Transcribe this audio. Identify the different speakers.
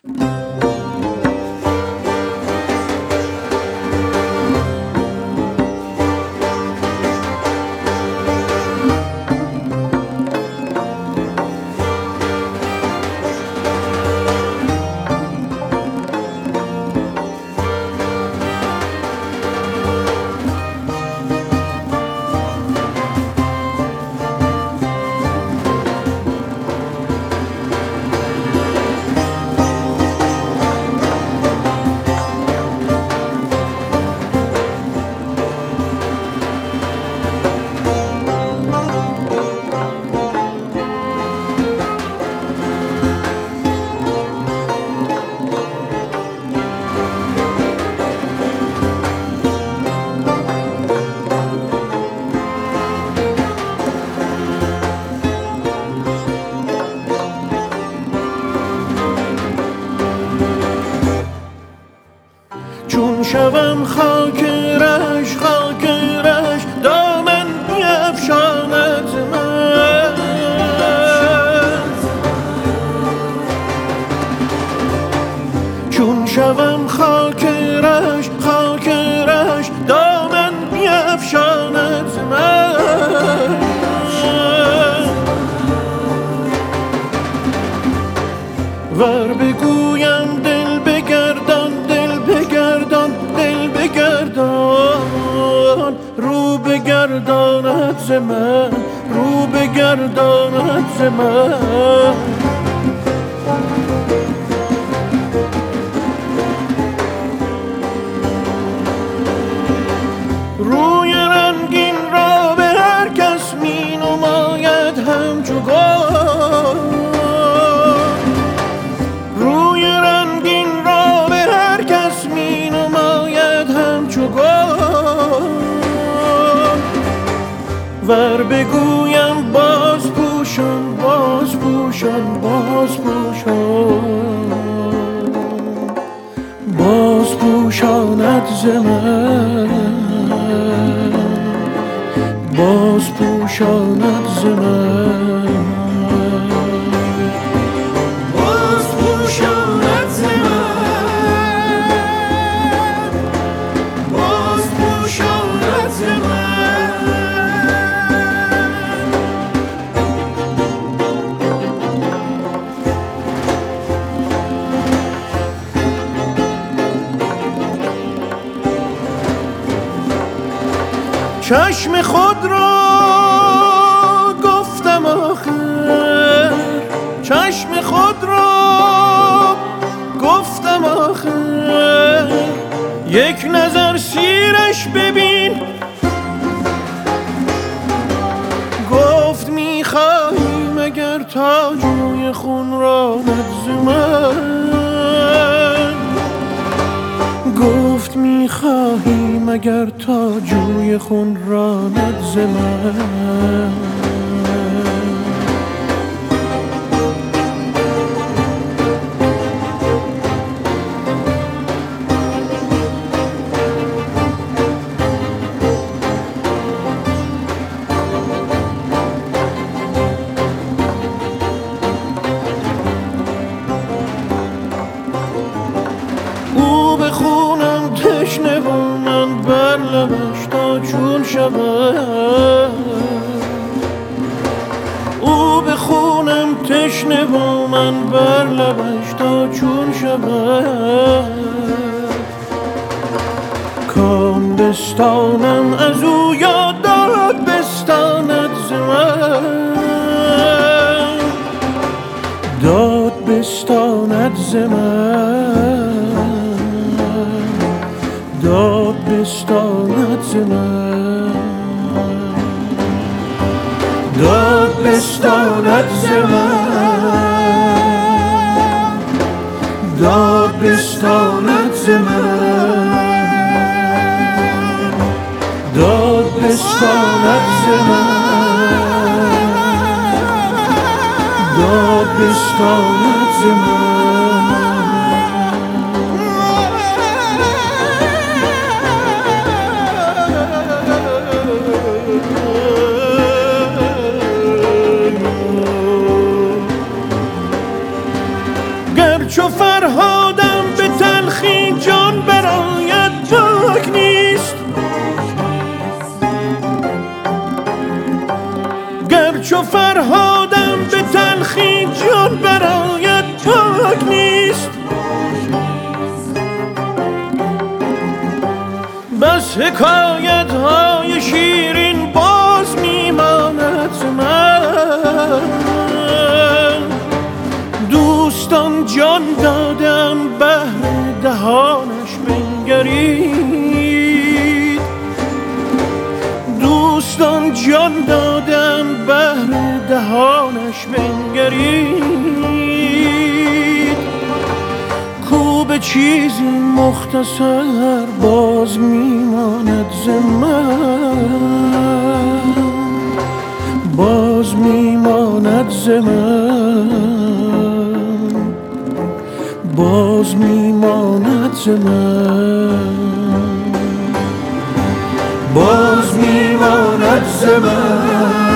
Speaker 1: چون شوم خاکرش خاکرش دامن بیفشاند من چون شوم خاکرش خاکرش دامن بیفشاند من ور بگویم دل بگردان رو بگرداند ز من رو بگرداند ز من روی رنگین را به هر کس می نماید همچو گل روی رنگین را به هر کس می نماید همچو گل ور بگویم باز پوشان باز پوشان باز پوشان باز پوشاند ز من باز پوشاند ز من باز پوشاند ز من باز پوشاند ز من چشم خود را گفتم آخر چشم خود را گفتم آخر یک نظر سیرش ببین گفت میخواهی مگر تا جوی خون را ز من گفت میخواهی مگر تا جوی خون راند ز من او به خونم تشنه و من بر لبش تا چون شود او به خونم تشنه و من بر لبش تا چون شود کام بستانم از او یا داد بستاند ز من داد بستاند ز من داد بستاند ز من داد بستاند ز من داد بستاند ز من داد بستاند ز من داد بستاند ز من چو فرهادم به تلخی جان برآید باک نیست، گر چو فرهادم به تلخی جان برآید باک نیست. بس حکایت های شیرین باز میماند ز من، دوستان جان دادن بهر دهانش بنگرید، دوستان جان دادن بهر دهانش بنگرید. کو به چیزی مختصر باز میماند ز من، باز میماند ز من، باز میماند ز من، باز میماند ز من.